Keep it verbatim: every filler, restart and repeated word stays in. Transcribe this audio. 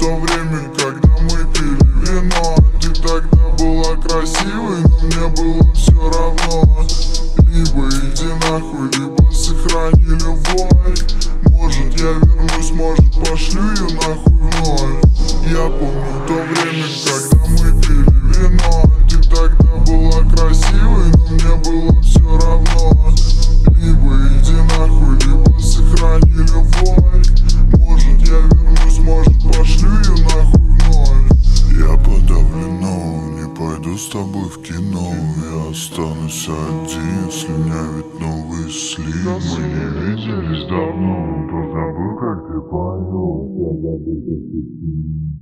то время, когда мы пили вино. Ты тогда была красивой, но мне было все равно. Либо иди нахуй, либо сохрани любовь. Может я вернусь, может пошлю ее нахуй вновь. Я помню то время, когда мы пили вино. Ты тогда была красивой, но мне было все равно. Либо иди нахуй, либо сохрани любовь. Может я вернусь, может пошлю ее нахуй вновь. Я подавлено, не пойду с тобой в кино. Я останусь один, слюнявить новый слив. Мы не виделись давно, позабыл, как ты поешь. Я забыл, как ты